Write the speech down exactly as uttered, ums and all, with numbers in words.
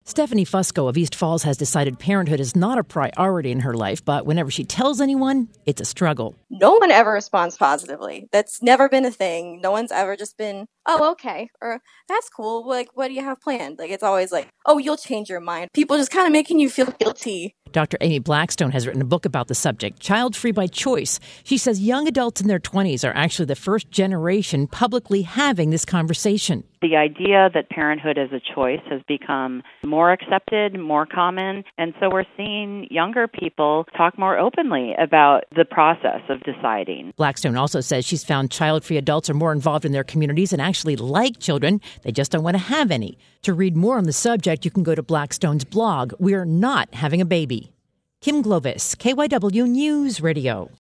Stephanie Fusco of East Falls has decided parenthood is not a priority in her life, but whenever she tells anyone, it's a struggle. No one ever responds positively. That's never been a thing. No one's ever just been, oh, okay, or that's cool. Like, what do you have planned? Like, it's always like, oh, you'll change your mind. People just kind of making you feel guilty. Doctor Amy Blackstone has written a book about the subject, Child Free by Choice. She says young adults in their twenties are actually the first generation publicly having this conversation. The idea that parenthood is a choice has become more accepted, more common, and so we're seeing younger people talk more openly about the process of deciding. Blackstone also says she's found child-free adults are more involved in their communities and actually like children. They just don't want to have any. To read more on the subject, you can go to Blackstone's blog, We're Not Having a Baby. Kim Glovis, K Y W News Radio.